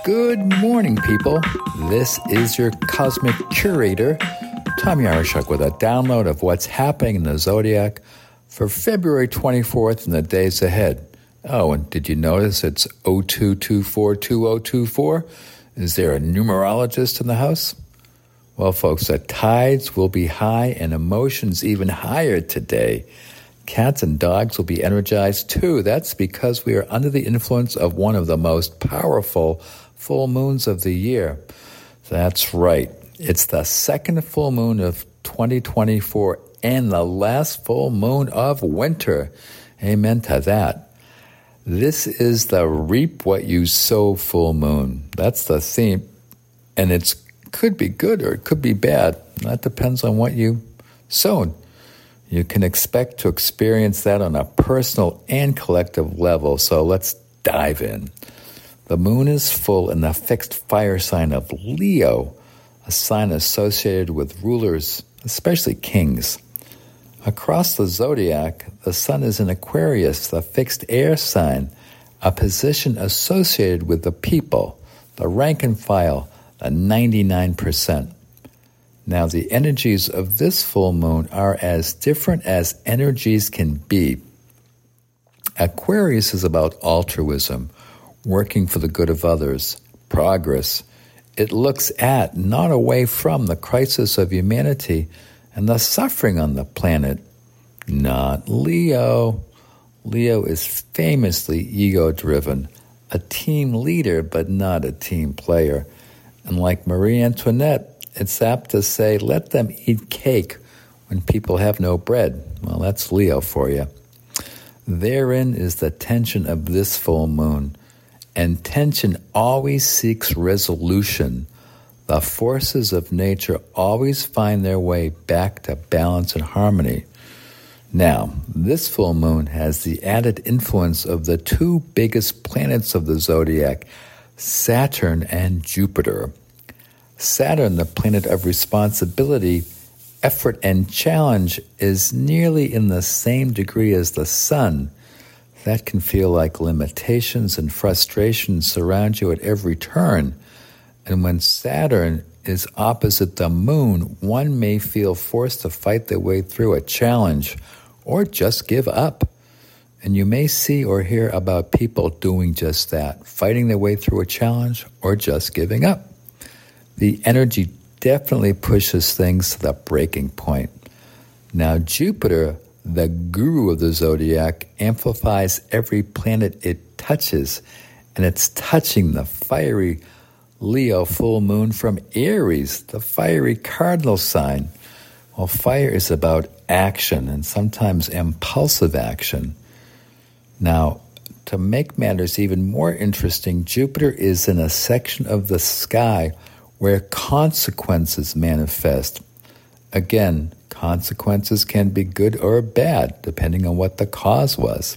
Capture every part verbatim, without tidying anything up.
Good morning, people. This is your Cosmic Curator, Tom Yaroshuk, with a download of what's happening in the Zodiac for February twenty-fourth and the days ahead. Oh, and did you notice it's oh two two four two oh two four? Is there a numerologist in the house? Well, folks, the tides will be high and emotions even higher today. Cats and dogs will be energized too. That's because we are under the influence of one of the most powerful full moons of the year. That's right. It's the second full moon of twenty twenty-four and the last full moon of winter. Amen to that. This is the reap what you sow full moon. That's the theme. And it could be good or it could be bad. That depends on what you sowed. You can expect to experience that on a personal and collective level. So let's dive in. The moon is full in the fixed fire sign of Leo, a sign associated with rulers, especially kings. Across the zodiac, the sun is in Aquarius, the fixed air sign, a position associated with the people, the rank and file, the ninety-nine percent. Now, the energies of this full moon are as different as energies can be. Aquarius is about altruism, working for the good of others, progress. It looks at, not away from, the crisis of humanity and the suffering on the planet. Not Leo. Leo is famously ego-driven, a team leader but not a team player. And like Marie Antoinette, it's apt to say, let them eat cake when people have no bread. Well, that's Leo for you. Therein is the tension of this full moon. And tension always seeks resolution. The forces of nature always find their way back to balance and harmony. Now, this full moon has the added influence of the two biggest planets of the zodiac, Saturn and Jupiter. Saturn, the planet of responsibility, effort, and challenge, is nearly in the same degree as the sun. That can feel like limitations and frustrations surround you at every turn. And when Saturn is opposite the moon, one may feel forced to fight their way through a challenge or just give up. And you may see or hear about people doing just that, fighting their way through a challenge or just giving up. The energy definitely pushes things to the breaking point. Now, Jupiter, the guru of the zodiac, amplifies every planet it touches, and it's touching the fiery Leo full moon from Aries, the fiery cardinal sign. Well, fire is about action and sometimes impulsive action. Now, to make matters even more interesting, Jupiter is in a section of the sky where consequences manifest. Again, consequences can be good or bad, depending on what the cause was.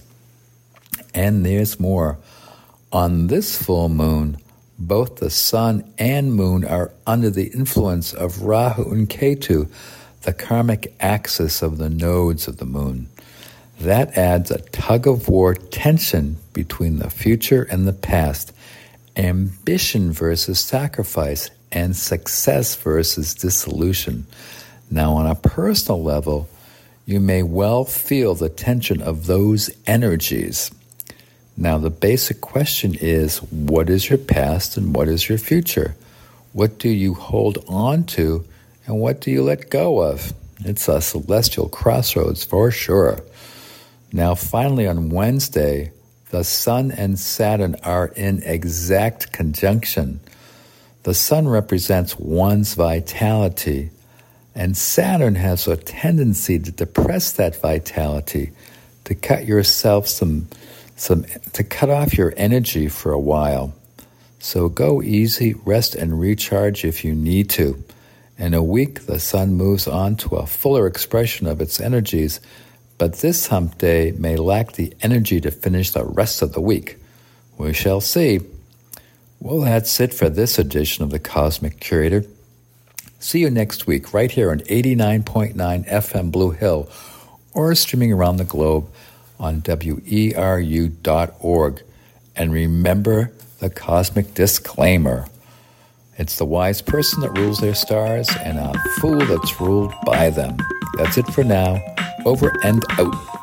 And there's more. On this full moon, both the sun and moon are under the influence of Rahu and Ketu, the karmic axis of the nodes of the moon. That adds a tug-of-war tension between the future and the past, ambition versus sacrifice, and success versus dissolution. Now, on a personal level, you may well feel the tension of those energies. Now, the basic question is, what is your past and what is your future? What do you hold on to and what do you let go of? It's a celestial crossroads for sure. Now, finally, on Wednesday, the Sun and Saturn are in exact conjunction. The Sun represents one's vitality, and Saturn has a tendency to depress that vitality, to cut yourself some, some, to cut off your energy for a while. So go easy, rest and recharge if you need to. In a week, the Sun moves on to a fuller expression of its energies, but this hump day may lack the energy to finish the rest of the week. We shall see. Well, that's it for this edition of the Cosmic Curator. See you next week right here on eighty-nine point nine F M Blue Hill or streaming around the globe on W E R U dot org. And remember the cosmic disclaimer. It's the wise person that rules their stars and a fool that's ruled by them. That's it for now. Over and out.